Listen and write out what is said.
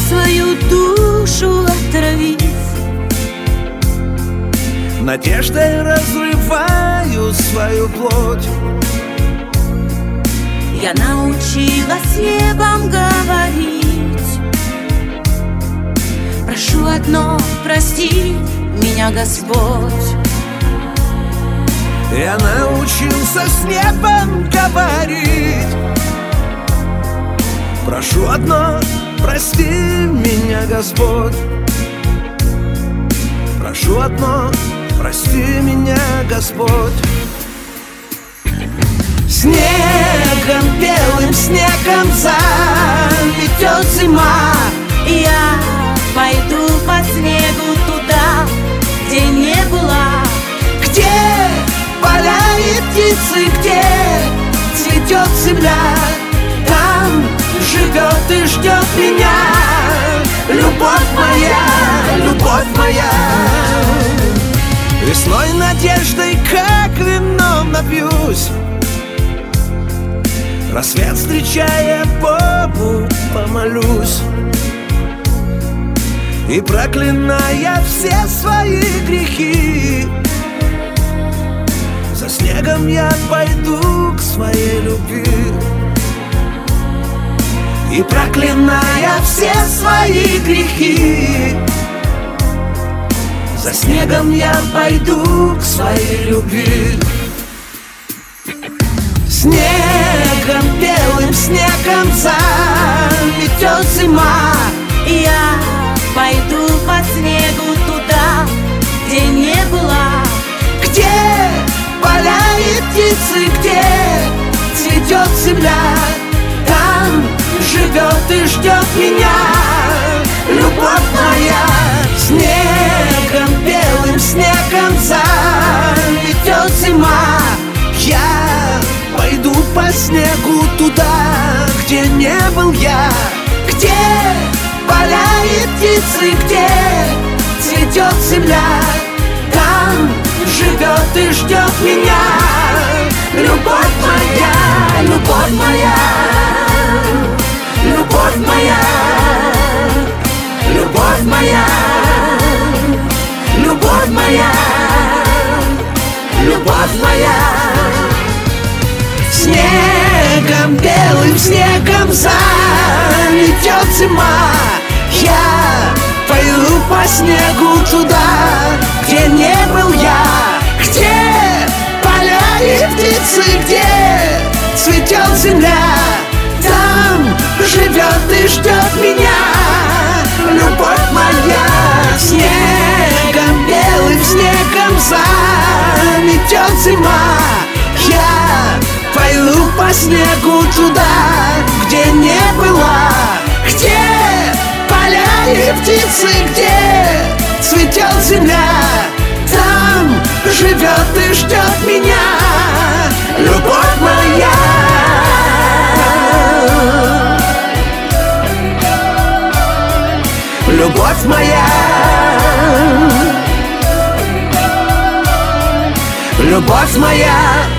свою душу отравить. Надеждой разрываю свою плоть. Я научилась с небом говорить. Прошу одно, прости меня, Господь. Я научился с небом говорить. Прошу одно, прости меня, Господь. Прошу одно, прости меня, Господь. Снегом, белым снегом заметет зима, и я пойду по снегу туда, где не была, где поля и птицы, где цветет земля. Там живет и ждет меня любовь моя, любовь моя. Весной надеждой, как вином напьюсь, рассвет встречая, Богу помолюсь. И проклиная все свои грехи, за снегом я пойду к своей любви. И проклиная все свои грехи, за снегом я пойду к своей любви. Снегом, белым снегом заметет зима, и я пойду по снегу туда, где не была, где поля и птицы, где цветет земля. Там живет и ждет меня любовь моя. Снегом, белым снегом заметет зима. Я пойду по снегу туда, где не был я, где поля и птицы, где цветет земля. Там живет и ждет меня любовь моя, любовь моя, любовь моя, любовь моя, любовь моя, любовь моя. Снегом, белым снегом заметет зима. Я пойду по снегу туда, где не был я, где поля и птицы, где цветет земля. Там живет и ждет меня любовь моя. Снегом, белым снегом заметет зима. Я пойду по снегу туда, где не была, где поля и птицы, где цветет земля. Там живет и ждет меня любовь моя. Любовь моя, любовь моя.